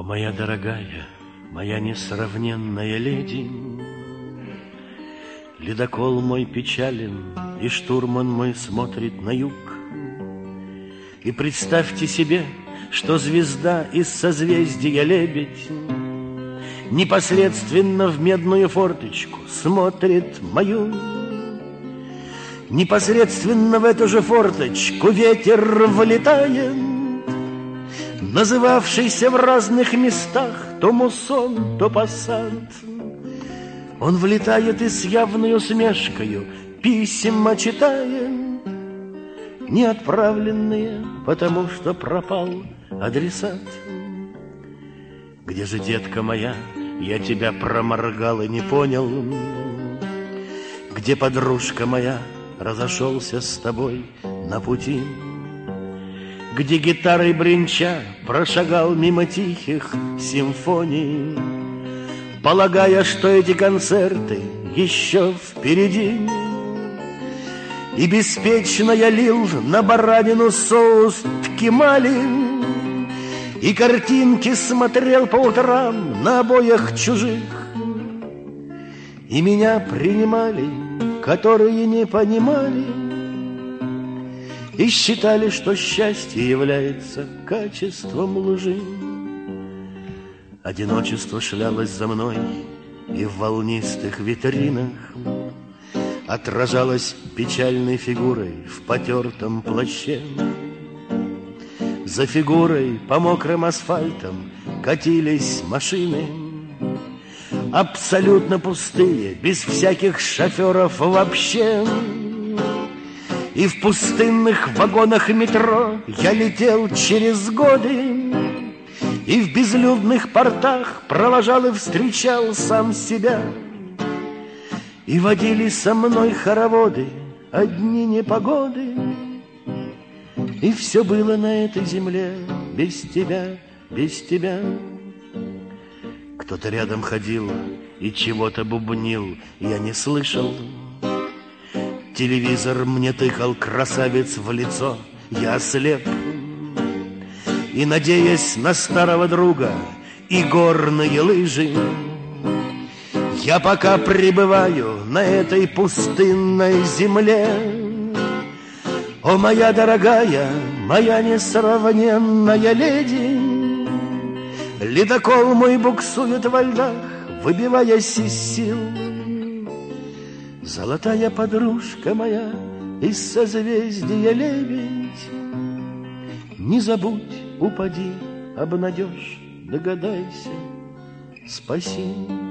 моя дорогая, моя несравненная леди, ледокол мой печален, и штурман мой смотрит на юг. И представьте себе, что звезда из созвездия Лебедь непосредственно в медную форточку смотрит мою. Непосредственно в эту же форточку ветер влетает, называвшийся в разных местах то муссон, то пассат. Он влетает и с явной усмешкою письма читает, не отправленные, потому что пропал адресат. Где же, детка моя, я тебя проморгал и не понял? Где, подружка моя, разошелся с тобой на пути? Где гитарой бренча прошагал мимо тихих симфоний, полагая, что эти концерты еще впереди? И беспечно я лил на баранину соус ткемали, и картинки смотрел по утрам на обоях чужих. И меня принимали, которые не понимали, и считали, что счастье является качеством лжи. Одиночество шлялось за мной, и в волнистых витринах отражалось печальной фигурой в потертом плаще. За фигурой по мокрым асфальтам катились машины, абсолютно пустые, без всяких шоферов вообще. И в пустынных вагонах метро я летел через годы, и в безлюдных портах провожал и встречал сам себя. И водили со мной хороводы одни непогоды, и все было на этой земле без тебя, без тебя. Кто-то рядом ходил и чего-то бубнил, я не слышал. Телевизор мне тыкал красавец в лицо, я ослеп. И, надеясь на старого друга и горные лыжи, я пока пребываю на этой пустынной земле. О, моя дорогая, моя несравненная леди, ледокол мой буксует во льдах, выбиваясь из сил. Золотая подружка моя из созвездия Лебедь, не забудь, упади, обнадежь, догадайся, спаси.